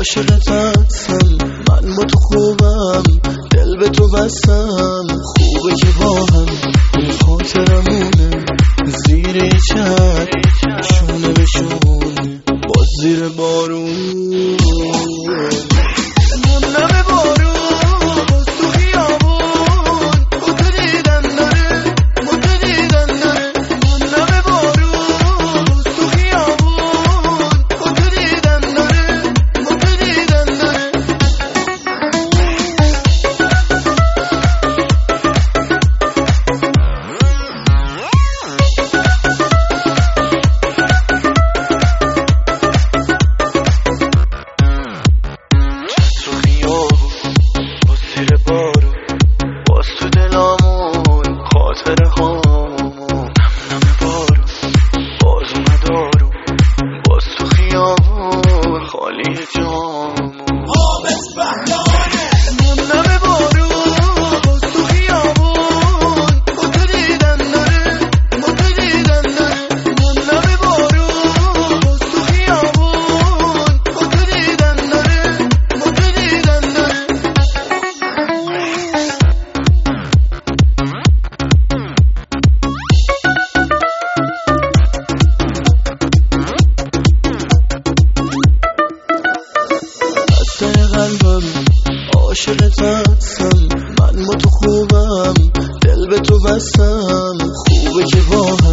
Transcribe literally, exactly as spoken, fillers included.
عاشقت هستم، من با تو خوبم، دل به تو بستم. خوبه که با هم اون خاطرمونه، زیر یه چتر شونه به شونه، باز زیر بارون. نم نم بارون باز تو خیابون، با تو دیدن داره، با تو دیدن داره. نم نم بارون باز تو خیابون، با تو دیدن داره، با تو دیدن داره. زیر بارو باز تو دلامون خاطر هامون. نم نم بارو باز اومدارو باز تو خیابون خالی جامون. آبت بهلانه. نم نم بارو باز تو خیابون، با تو دیدن داره، با تو دیدن داره. نم نم بارو باز تو خیابون، با تو دیدن داره، با تو دیدن داره. قلبم عاشقت هستم، من با تو خوبم، دل به تو بستم. خوبه که با